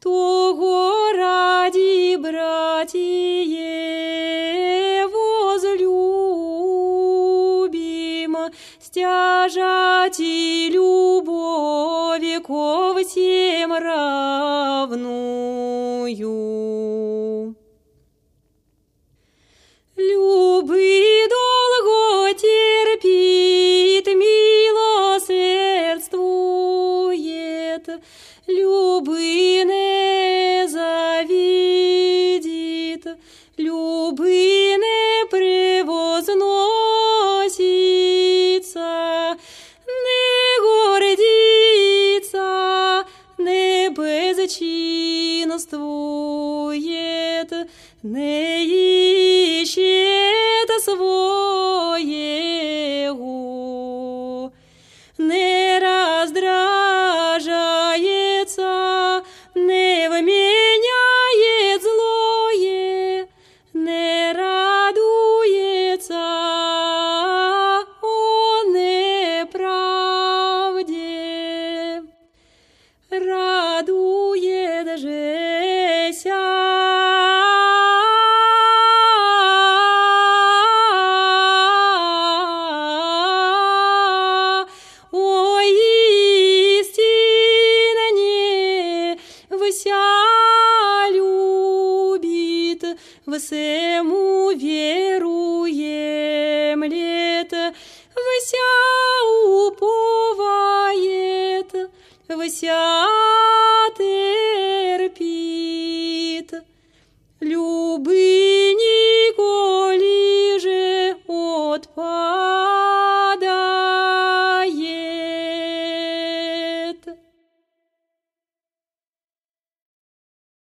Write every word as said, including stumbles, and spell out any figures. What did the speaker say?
того ради, братья, возлюбим, стяжати любови ко всем равную. Любы долго терпит, милосердствует, любы не завидит, любы не превозносится, не гордится, не безчинствует, не ищет своего, не раздражается, не вменяет злое, не радуется о неправде, радует жеся. Вся любит, все